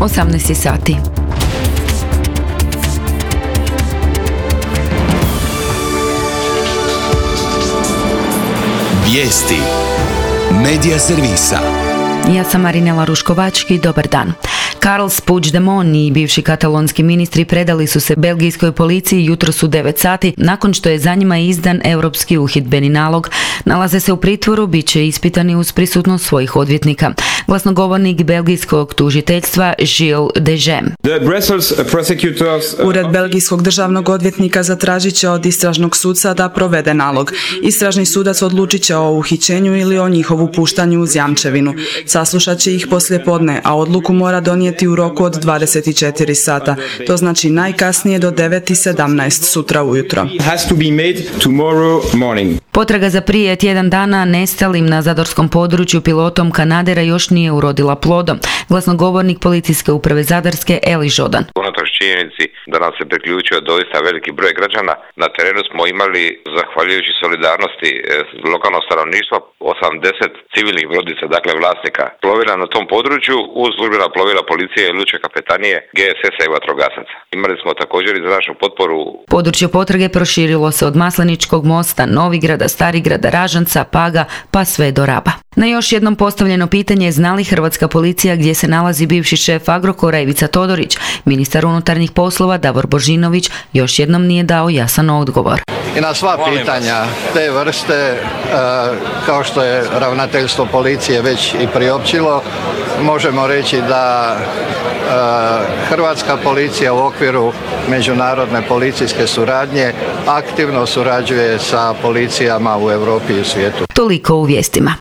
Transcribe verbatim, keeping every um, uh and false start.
osamnaest sati. Vijesti Medija servisa. Ja sam Marinela Ruškovački, dobar dan. Carles Puigdemont i bivši katalonski ministri predali su se belgijskoj policiji jutros u devet sati nakon što je za njima izdan europski uhidbeni nalog. Nalaze se u pritvoru, bit će ispitani uz prisutnost svojih odvjetnika. Glasnogovornik belgijskog tužiteljstva Gilles Degem. Ured belgijskog državnog odvjetnika zatražit će od istražnog suca da provede nalog. Istražni sudac odlučit će o uhićenju ili o njihovu puštanju uz jamčevinu. Saslušat će ih poslije podne, a odluku mora donijeti u roku od dvadeset četiri sata. To znači najkasnije do devet i sedamnaest sutra ujutro. Potraga za prije tjedan dana nestalim na zadorskom području pilotom Kanadera još nije urodila plodom. Glasnogovornik policijske uprave Zadarske Eli Žodan. Unatoč činjenici da nam se priključio doista veliki broj građana, na terenu smo imali, zahvaljujući solidarnosti lokalnog stanovništva, osamdeset civilnih brodica, dakle vlasnika plovila na tom području, uz službena plovila policije, lučke kapetanije, G S S-a i vatrogasaca. Imali smo također i za našu potporu. Područje potrage proširilo se od Masleničkog mosta, Novigrada, Starigrada, Ražanca, Paga, pa sve do Raba. Na još jednom postavljeno pitanje, zna li hrvatska policija gdje se nalazi bivši šef Agrokora Ivica Todorić, ministar unutarnjih poslova Davor Božinović još jednom nije dao jasan odgovor. I na sva pitanja te vrste, kao što je ravnateljstvo policije već i priopćilo, možemo reći da hrvatska policija u okviru međunarodne policijske suradnje aktivno surađuje sa policijama u Europi i u svijetu. Toliko u vijestima.